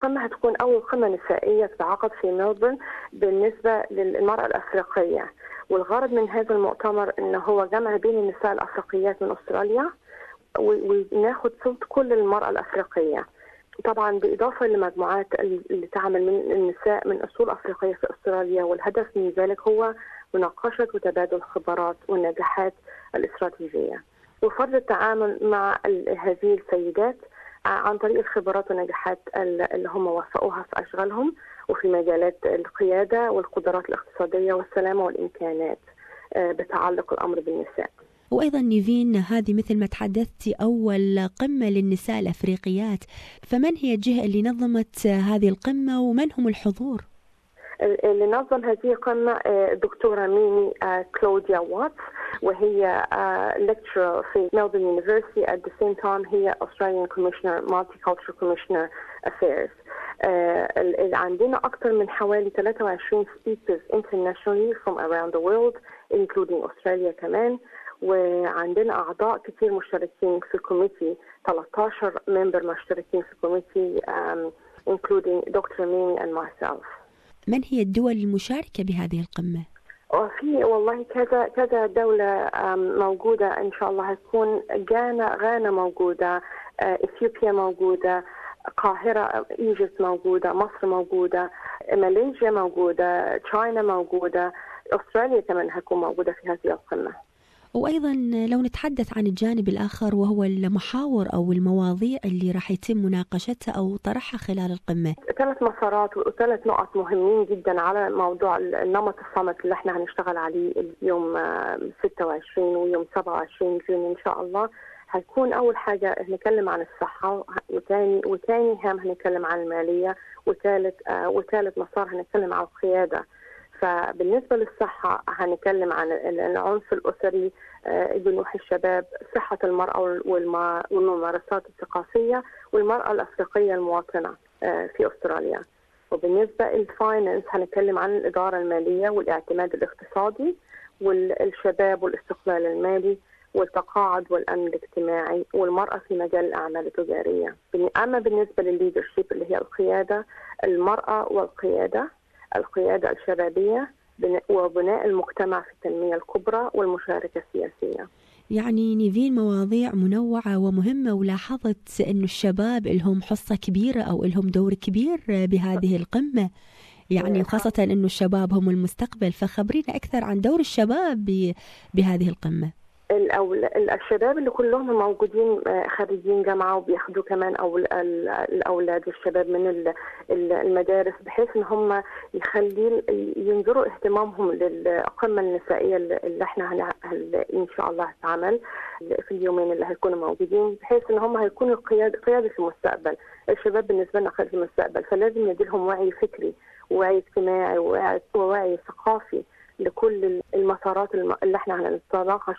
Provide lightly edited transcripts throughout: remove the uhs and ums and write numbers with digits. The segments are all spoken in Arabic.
القمة هتكون أول قمة نسائية تتعقد في ملبورن بالنسبة للمرأة الأفريقية، والغرض من هذا المؤتمر إنه هو جمع بين النساء الأفريقيات من أستراليا وناخد صوت كل المرأة الأفريقية، طبعا بالإضافة لمجموعات اللي تعمل من النساء من أصول أفريقية في أستراليا، والهدف من ذلك هو مناقشة وتبادل الخبرات والنجاحات الاستراتيجية وفرض التعامل مع هذه السيدات عن طريق الخبرات والنجاحات اللي هم وفقوها في أشغالهم وفي مجالات القيادة والقدرات الاقتصادية والسلامة والإمكانات بتعلق الأمر بالنساء. وأيضا نيفين، هذه مثل ما تحدثتي أول قمة للنساء الأفريقيات، فمن هي الجهة اللي نظمت هذه القمة ومن هم الحضور؟ اللي نظم هذه القمة دكتورة ميمي كلوديا واتس، وهي lecturer في Melbourne University at the same time هي Australian Commissioner Multicultural Commissioner Affairs. عندنا أكثر من حوالي 23 speakers internationally from around the world including Australia كمان، وعندنا أعضاء كثير مشتركين في الكوميتي، 13 member مشتركين في الكوميتي including Dr. Mimi and myself. من هي الدول المشاركة بهذه القمة؟ في والله كذا دولة موجودة إن شاء الله، هتكون غانا موجودة، إثيوبيا موجودة، القاهرة إيجيبت موجودة، مصر موجودة، ماليزيا موجودة، تشاينا موجودة، أستراليا كمان هتكون موجودة في هذه القمة. وأيضا لو نتحدث عن الجانب الآخر وهو المحاور أو المواضيع اللي راح يتم مناقشتها أو طرحها خلال القمة. 3 مسارات و3 نقط مهمين جدا على موضوع النمط الصمت اللي احنا هنشتغل عليه اليوم 26 ويوم 27 جون إن شاء الله. هيكون أول حاجة هنتكلم عن الصحة، وتاني هام هنتكلم عن المالية، وثالث مسار هنتكلم عن القيادة. فبالنسبة للصحة هنتكلم عن العنف الأسري، جنوح الشباب، صحة المرأة والممارسات الثقافية والمرأة الأفريقية المواطنة في أستراليا. وبالنسبة للفاينانس هنتكلم عن الإدارة المالية والاعتماد الاقتصادي والشباب والاستقلال المالي والتقاعد والأمن الاجتماعي والمرأة في مجال الأعمال التجارية. أما بالنسبة للليدرشيب اللي هي القيادة، المرأة القيادة الشبابية وبناء المجتمع في التنمية الكبرى والمشاركة السياسية. يعني نيفين مواضيع منوعة ومهمة، ولاحظت أن الشباب لهم حصة كبيرة أو لهم دور كبير بهذه القمة، يعني خاصة أنه الشباب هم المستقبل، فخبرينا أكثر عن دور الشباب بهذه القمة. الشباب اللي كلهم موجودين خريجين جامعة وبياخدوا كمان الأولاد والشباب من المدارس، بحيث إن هم ينظروا اهتمامهم للقمة النسائية اللي احنا إن شاء الله هتعمل في اليومين اللي هيكونوا موجودين، بحيث إن هم هيكونوا قيادة المستقبل. الشباب بالنسبة لنا قيادة المستقبل، فلازم نديلهم وعي فكري ووعي اجتماعي ووعي ثقافي لكل المسارات اللي احنا هنتناقش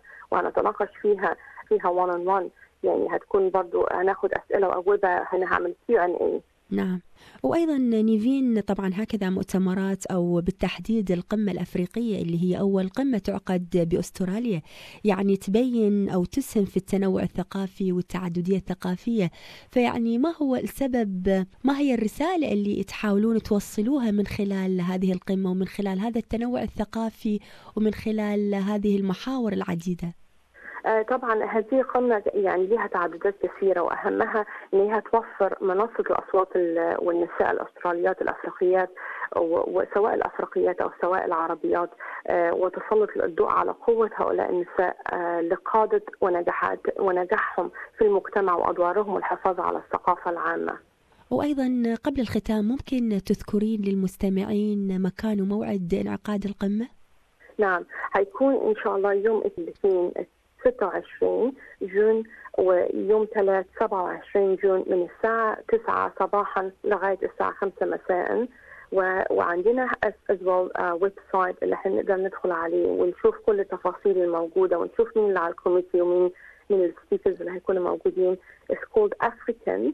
فيها one on one. يعني هتكون برضو هناخد أسئلة وأجوبة، هنعمل Q&A. نعم. وأيضا نيفين، طبعا هكذا مؤتمرات أو بالتحديد القمة الأفريقية اللي هي أول قمة تعقد بأستراليا، يعني تبين أو تسهم في التنوع الثقافي والتعددية الثقافية. فيعني ما هو السبب، ما هي الرسالة اللي تحاولون توصلوها من خلال هذه القمة ومن خلال هذا التنوع الثقافي ومن خلال هذه المحاور العديدة؟ طبعا هذه القمة يعني لها تعددات كثيرة، وأهمها أنها توفر منصة الأصوات والنساء الأستراليات الأفريقيات، وسواء الأفريقيات أو سواء العربيات، وتسلط الضوء على قوة هؤلاء النساء لقادة ونجاحهم في المجتمع وأدوارهم والحفاظ على الثقافة العامة. وأيضا قبل الختام ممكن تذكرين للمستمعين مكان وموعد انعقاد القمة؟ نعم، هيكون إن شاء الله يوم الاثنين 26 جون ويوم 3 27 جون من الساعة 9 صباحا لغاية الساعة 5 مساء. وعندنا ويب سايت اللي احنا نقدر ندخل عليه ونشوف كل التفاصيل الموجودة، ونشوف مين اللي على الكوميتي ومين من السبيكرز اللي هيكونوا موجودين. It's called African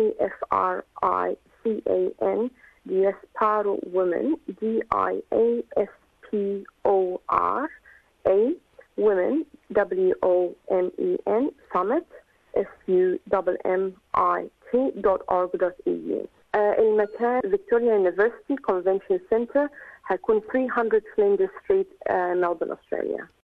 AFRICAN Diaspora Women DIASPORA Women WOMEN Summit SUMMIT.org.au. المكان فيكتوريا يونيفرسيتي كونفنشن سنتر، هيكون 300 فليندر ستريت، ملبورن، أستراليا.